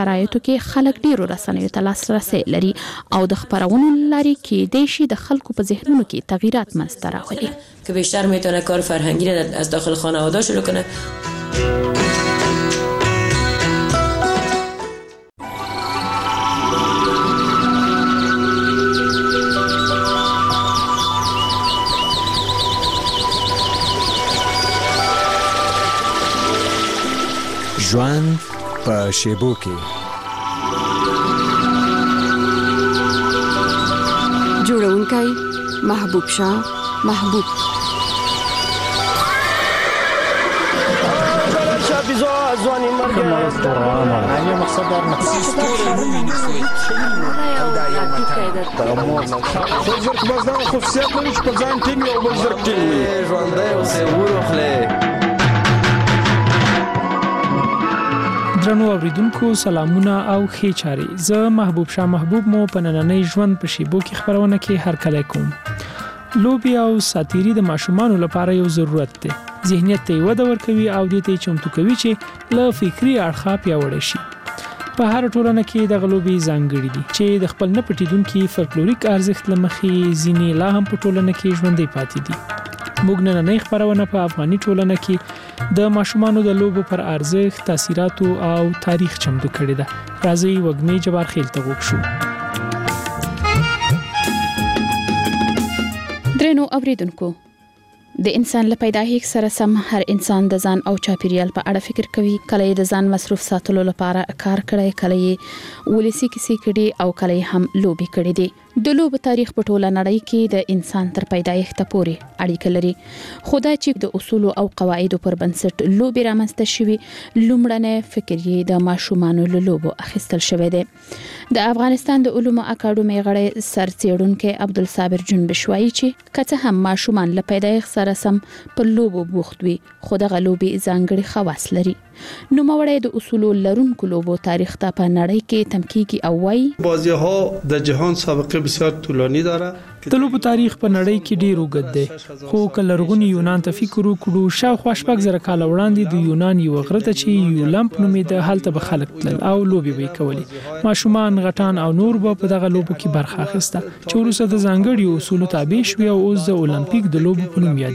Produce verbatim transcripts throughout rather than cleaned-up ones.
شرایطو کې خلک ډیرو رسنیو ته لاسرسی لري او د خبرونو لري کې د شي د خلکو په ذهنونو کې تغییرات منځته راولي که بیشتر میتونه کار فرهنگی را از داخل خانواده شروع کنه. ژوند په شیبو کې جوړونکی محبوب شاه محبوب ځواني مرګ نه مقصد دار نه بزرګ بزنه خصوصیت لري چې په ځان ټینګ او بزرګ ټینګ ژوندۍ او سیورو خله. درنو اوریدونکو سلامونه او ښه چاري. زه محبوب شاه محبوب مو په نننۍ ژوند په شیبو کې خبرونه کې هر کله کوم. لوبي او ساتيري د ماشومانو لپاره یو ضرورت دی. ذهنیت ته وده ورکوي او د ته چمتو کوي چې له فکری اړخه پیاوړی شي. په هر ټولنه کې د غلوبي ځانګړي دي چې د خپل نه پټیدونکو فولکلوریک ارزښت لمخې ځینې لا هم په ټولنه کې ژوندۍ پاتې دي. موږ نن نه خبرونه په افغاني ټولنه کې د ماشومانو د لوبو پر ارزښت، تاثیرات او تاریخ چمتو کړی ده. راځي وګنی جبار خیل ته وښو. درنو اوریدونکو، د انسان له پیدایښت سره سم هر انسان د ځان او چاپیریال په اړه فکر کوي. کله د ځان مصروف ساتلو لپاره کار کړی، کله ولسی کیسې کړي او کله هم لوبي کړي دي. د لوب تاریخ په ټوله نړۍ کې د انسان تر پیدایښت پورې اړیکه لري. خدای چې د اصول او قواعدو پر بنسټ لوبي رامنځته شوي، لومړنی فکر یې د ماشومانو له لوبو اخیستل شوی دی. د افغانستان د علومو اکاډمي غړی سرڅېړونکو عبدالصابر جنبش وایي چې کته هم ماشومان له پیدایښت سره سم په لوبو بوخت وي، خو دغه لوبي ځانګړي خواص لري. نو موړی د اصول لرونکو لوبو تاریخ ته په نړۍ کې تمکیږي او وایي بازی‌ها د جهان سابقه بسیار طولانی داره. د لوبو تاریخ په نړۍ کې ډیر اوږد دی، خو کله لرغونی یونان ته فکر وکړو، شاوخوا شپږ زره کاله وړاندې د یونان یو غره ته چې یولمپ نومېده هلته به خلک تلل او لوبې به کولې. ماشومان، غټان او نور به په دغه لوبو کې برخه اخیسته چې وروسته د ځانګړي اصولو تابع شوي او اوس د اولمپیک د لوبو په نوم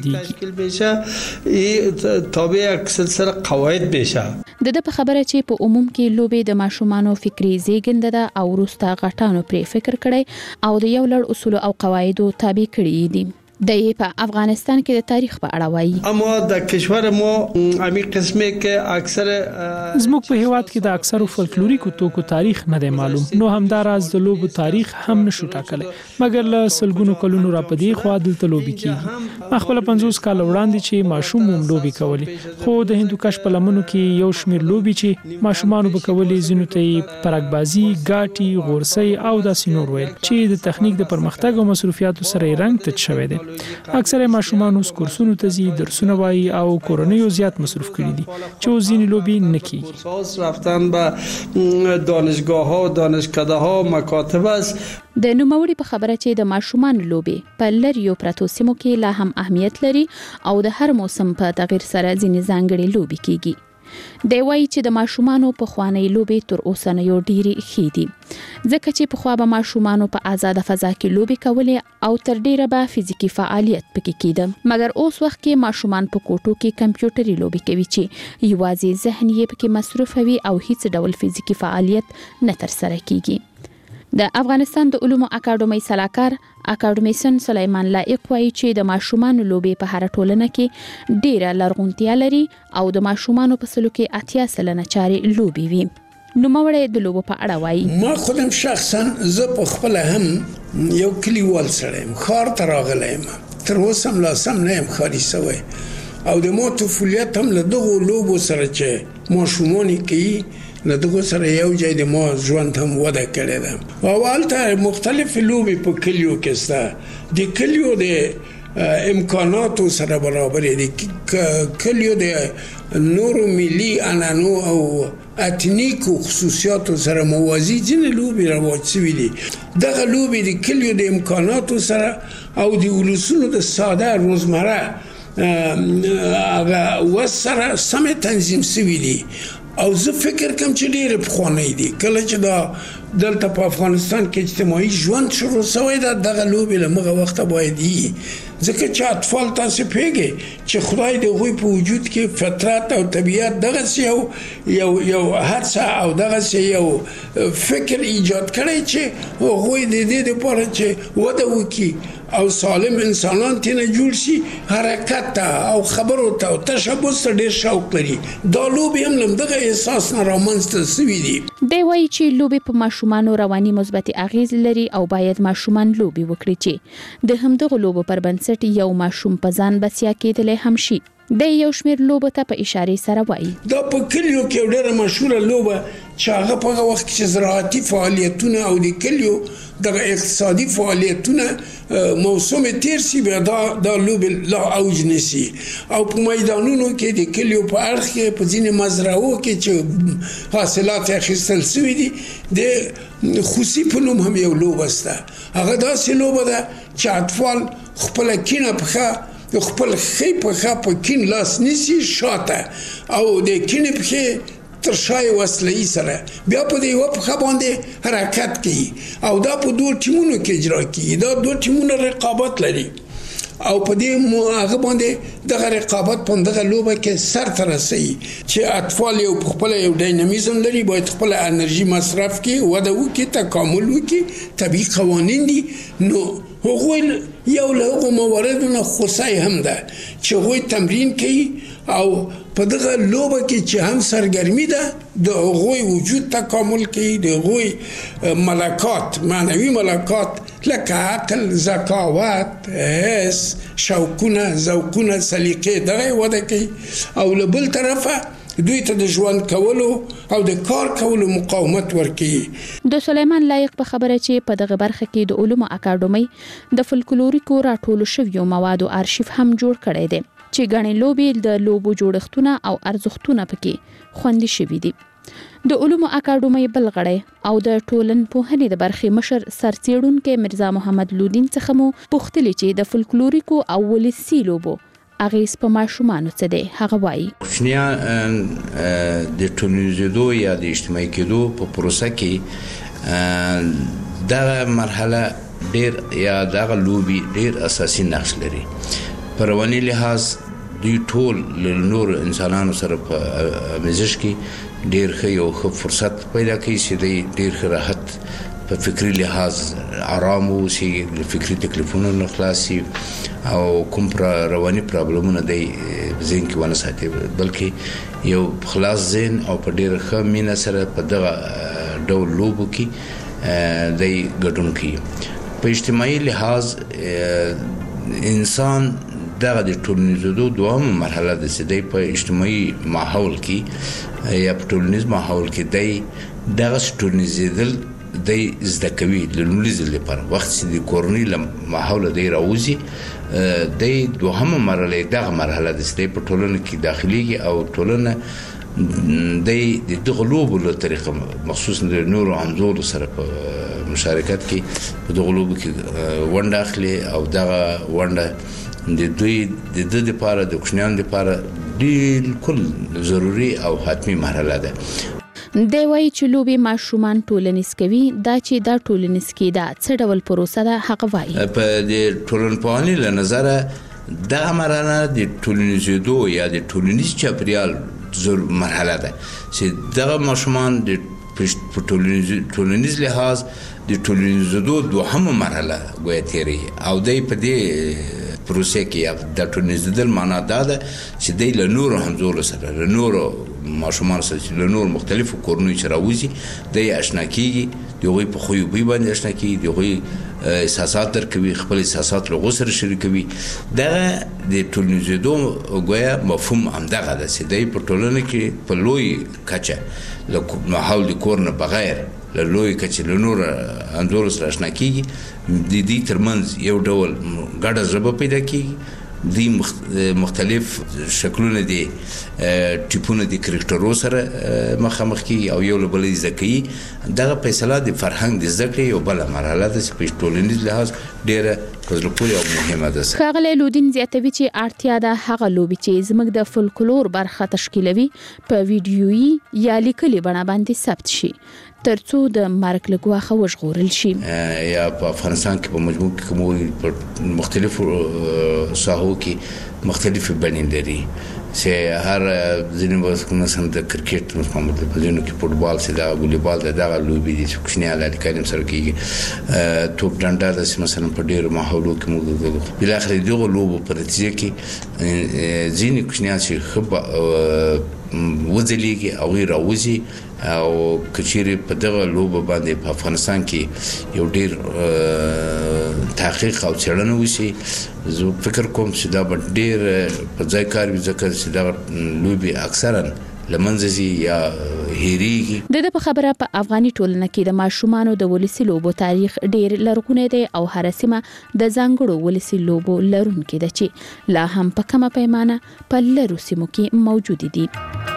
یادېږي. تابع یک سلسله قواعد بشه. د د په خبره چې په عموم کې لوبې د ماشومانو فکری زیږنده ده او وروسته غټانو پرې فکر کړي او د یو لړ اصول او قواعدو تابع کړي دي. د په افغانستان کې د تاریخ په اړه وایي. اما د کشور مو امي قسمه کې اکثر زموږ په هیواد کې د اکثرو فولکلوریکو توکو تاریخ نه دی معلوم، نو همداراز د لوبو تاریخ هم نشو ټاکلی، مګر له سلګونو کلونو را پدې خو دلته لوبي کیږي. ما خپل پنځوس کال وړاندې چې ماشوم هم لوبي کولې، خو د هندوکش په لمنو کې یو شمیر لوبي چې ماشومان به کولې زینو ته پرګبازي، ګاټي، غورسي او داسې نور ویل چې د تخنیک د پرمختګ او مصروفیاتو سره رنګ تچ شوی دی. اکثره ماشومان اوس کورسونو ته ځي، درسونه وایي او کورنیو زیات مصروف کړي دي چې ځینې لوبي نه کیږي. رفتن به دانشگاه‌ها، دانشکده‌ها، مکاتب است. د نوموړي په خبره چې د ماشومان لوبي په لریو پراتو سیمو کې لا هم اهمیت لري او د هر موسم په تغیر سره ځینې ځانګړي لوبي کیږي. دی وایي چې د ماشومانو په خواني لوبي تر اوسه نه یو ډيري ښې دي، ځکه چې په خوا به ماشومانو په آزاد فضا کې لوبي کولې او تر ډیره به فزیکی فعالیت پکې کېده. مګر اوس وخت کې ماشومان په کوټو کې کمپیوټري لوبي کوي چې یوازې ذهن یې پکې مصروف وي او هیڅ ډول فزیکی فعالیت نه تر سره کیږي. د افغانستان د علومو اکاډمي سلاکار اکاډمیسن سلیمان لایق وایي چې د ماشومان لوبي په هر ټولنه کې ډیره لرغونتیا لري او د ماشومان په سلو کې اتیا سلنه چاري لوبي وي. نو موړی د لوبو په اړه وایي. ما خودم شخصا زه په خپل هم یو کلیوال سره یم، خار ته راغلی یم، تر اوسه هم لا سم نه یم ښاري سوی او د ما طفولیت هم له دغو لوبو سره چې ماشومان یې کوي له دغو سره یو ځای د ما ژوند هم وده کړې ده. او هلته مختلفې لوبې په کلیو کې شته، د کلیو د امکاناتو سره برابرې دي، کلیو د نورو ملي عنعنو او اتنیکو خصوصیاتو سره موازی ځینې لوبې رواج شوي دي. دغه لوبې د کلیو د امکاناتو سره او د ولسونو د ساده روزمره هغه وس سره سمې تنظیم شوي دي او زه فکر کوم چې ډېر پخوانی دي کله چې دا دلته په افغانستان کې اجتماعي ژوند شروع شوی دا دغه لوبې له مغه وخته باید وي ځکه چې اطفال تاسو پیږي چې خدای د هغوی په وجود کې فطرت او طبیعت دغه یو یو یو هڅه او دغه یو فکر ایجاد کړی چې هغوی د دې لپاره چې وده وکړي او سالم انسانان تینه جوړ شي حرکت ته او خبرو ته او تشبث ته ډېر شوق لري دا لوبې هم له دغه احساس نه رامنځته شوي دي دی وایي چې لوبې په ماشومانو رواني مثبتې اغیز لري او باید ماشومان لوبې وکړي چې د همدغه لوبو پر بنسټ یو ماشوم په ځان بسیا کېدلی هم شي د یو شمېر لوبو ته په اشارې سره وایي دا په کلیو کې یو ډېره مشهوره لوبه چې هغه په هغه وخت کې چې زراعتي فعالیتونه او د کلیو دغه اقتصادي فعالیتونه موسم تیر شي بیا دا دا لوبې لا اوج نیسي او په میدانونو کې د کلیو په اړخ کې په ځینې مزرعو کې چې حاصلات اخیستل شوي دي د خوسي په نوم هم یو لوبه شته هغه داسې لوبه ده چې اطفال خپله کینه پښه خپل خې پښه په کین لاس نیسي شاته او د کینې پښې تر شای وسلې سره بیا په دې یوه پښه باندې حرکت کوي او دا په دوه ټیمونو کې اجرا کیږي دا دوه ټیمونه رقابت لري او په دې هغه باندې دغه رقابت په دغه لوبه کې سر ته رسوي چې اطفال یو په خپله یو ډاینامیزم لري باید خپله انرژي مصرف کړي وده وکړي تکامل وکړي طبیعي قوانین دي نو هغوی یو له هغو مواردو نه خوسی هم ده چې هغوی تمرین کوي او په دغه لوبه کې چې هم سرګرمي ده د هغوی وجود تکامل کوي د هغوی ملکات معنوي ملکات لکه عقل ذکاوت حس شوقونه ذوقونه سلیقې دغه وده کوي او له بل طرفه دوی ته د ژوند کولو او د کار کولو مقاومت ورکوي د سلیمان لایق په خبره چې په دغه برخه کې د علومو اکاډمۍ د فولکلوریکو راټولو شویو موادو آرشیف هم جوړ کړی دی چې ګڼې لوبې د لوبو جوړښتونه او ارزښتونه پکې خوندي شوي دي د علومو اکاډمۍ بل غړی او د ټولنپوهنې د برخې مشر سرڅېړونکی مرزا محمد لودین څخه مو پوښتلي چې د فولکلوریکو او ولسي لوبو اغیز په ماشومانو څه دی هغه وایي کوچنیان د ټولنیزېدو یا د اجتماعي کېدو په پروسه کې دغه مرحله ډېر یا دغه لوبې ډېر اساسي نقش لري په رواني لحاظ دوی ټول له نورو انسانانو سره په آمیزش کې ډېر ښه یو ښه فرصت پیدا کوي چې دوی ډېر ښه راحت په فکري لحاظ آرام اوسي له فکري تکلیفونو نه خلاص شي او کوم رواني پرابلمونه دی ذهن کې ونه ساتي بلکې یو خلاص ذهن او په ډېره ښه مینه سره په دغه ډول لوبو کې دی ګډون کوي په اجتماعي لحاظ انسان دغه د ټولنیزېدو دوهمه مرحله ده چې دی په اجتماعي ماحول کې یا په ټولنیز ماحول کې دی دغسې ټولنیزېدل دی زده کوي له لومړي ځل لپاره وخت چې د کورنۍ له ماحوله دی راوځي دی دوهمه مرحله دغه مرحله ده چې دی په ټولنه کې داخليږي او ټولنه دی د دغه لوبو له طریقه مخصوصا د نورو همزولو سره په مشارکت کې په دغه لوبو کې ونډه اخلي او دغه ونډه د دوی د ده دپاره د کوچنیانو دپاره بالکل ضروري او حتمي مرحله ده دی وایي چې لوبې ماشومان ټولنیز کوي دا چې دا ټولنیز کېده څه ډول پروسه ده هغه وایي په د ټولنپوهنې له نظره دغه مرحله د ټولنیزېدو یا د ټولنیز چاپریال مرحله ده چې دغه ماشومان د په ټولنیز لحاظ د ټولنیزېدو دوهمه مرحله ګویا تېروي او دی په دې پروسه کې د ټولنیزېدل معنا دا ده چې دی له نورو همزولو سره له نورو ماشومان سره چې له نورو مختلفو کورنیو چې راوځي دی اشنا کېږي د هغوی په خوی و بوی باندې اشنا کېږي د هغوی احساسات درکوي خپل احساسات له هغو سره شریکوي دغه د ټولنیزېدو ګویا مفهوم همدغه ده چې دی په ټولنه کې په لوی کچه له ماحول د کور نه بغیر له لوی کچې له نورو همزولو سره اشنا کېږي د دې ترمنځ یو ډول ګډه ژبه پیدا کېږي دی مختلف شکلونه دي ټیپونه د کرکټرو سره مخامخ کېږي او یو له بله زده کوي دغه فیصله د فرهنګ د زده کړې یو بله مرحله ده چې په ټولنیز لحاظ ډېره پزله پورې او مهمه ده. ښاغلی لودین زیاتوي چې اړتیا ده هغه لوبې چې زموږ د فولکلور برخه تشکیلوي په ویډیويي یا لیکلي بڼه باندې ثبت شي ترڅو د مرګ له ګواښه وژغورل شي. یا په افغانستان کې په مجموع کې کوم په مختلفو ساحو کې مختلفې بڼې لري چې هر ځینې وخت مثلا د کرکټ مثلا په ځینو کې فوټبال سي دا والیبال دا د لوبي دي چې کوچنیان لري کاریم سره کېږي توپ ډنډا د مثلا په ډیرو ماحولو کې موږ بل اخر دغه لوبو په نتیجه کې ځینې کوچنیان چې خب وځلېږي او غیر اوزي او کچېری په دغه لوبه باندې په افغانستان کې یو ډیر تحقیق او څېړنه وشي. زه فکر کوم چې دا به ډیر په ځای کار وي ځکه چې دا لوبي اکثرا لمنځي یا هېریږي. د دې په خبره په افغاني ټولنه کې د ماشومانو د ولسی لوبو تاریخ ډیر لرغونی دی او هر سیمه د ځانګړو ولسی لوبو لرونکې ده چې لا هم په کومه پیمانه په لرو سیمو کې موجود دي.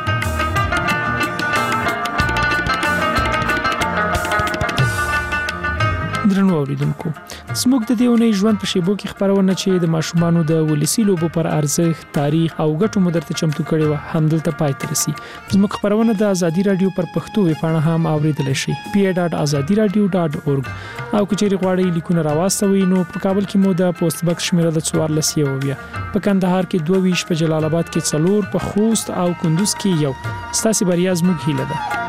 درنو اوریدونکو زموږ د دې ونې ژوند په شیبو کې خبرونه چې د ماشومانو د ولسی لوبو پر ارزښت تاریخ او ګټو مدرته چمتو کړي و همدلته پای ته رسي. زموږ خبرونه د ازادي رادیو پر پښتو ویبپاڼه هم اوریدل شي پی ای ډاټ ازادي رادیو ډاټ اورګ او کچېری غواړئ لیکونه راوستوي نو په کابل کې مو د پوسټ باکس شمیره د څوارلس یو بیا په کندهار کې دوه ویش په جلال آباد کې څلور په خوست او کندوز کې یو. ستاسو بریا زموږ هیله ده.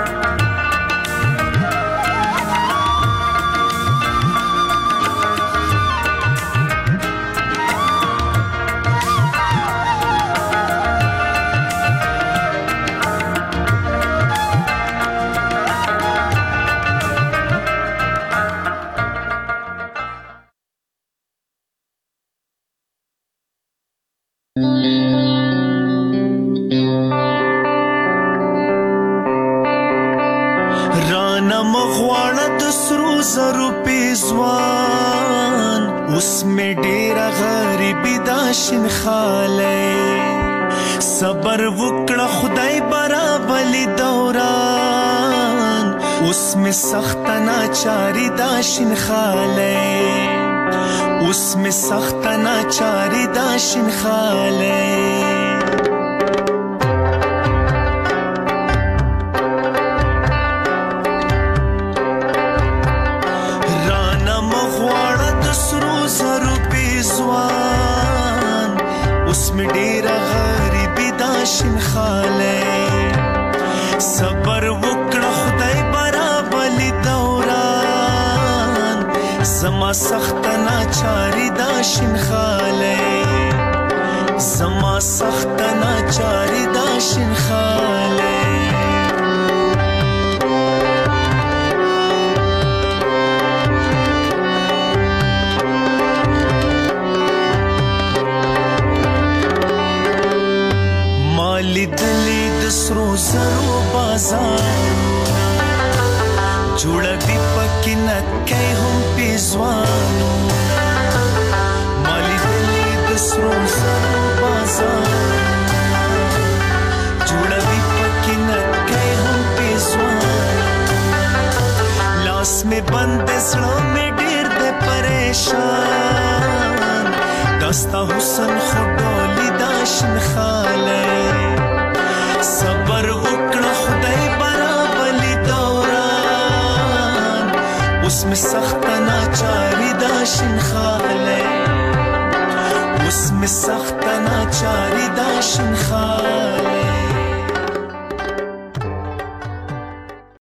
رانا مغواړه د سرو زرو پیزوان اوس مې ډېره غریبي دا شینخالی صبر وکړه خدای برابلي دوران اوس مې سخته ناچاري دا شینخالی اوس مې سخته ناچاري دا شینخالی صبر وکړه خدای برابلي دوران زما سخت ناچاري دا شینخالی زما سخت ناچاري دا شینخالی لیدلی د سرو زرو بازارونه جوړوي پکې نکۍ هم پیزوانونه ما لیدلی د سرو زرو بازارونه جوړوي پکې نکۍ هم پیزوانونه لاس مې بند زړه مې ډېر دی پریشان داستا حسن خو ډولي دا شینخالی صبر وکړه خدای برابلي دوران اوس مې سخته ناچاري دا شینخالی اوس مې سخته ناچاري دا شینخالی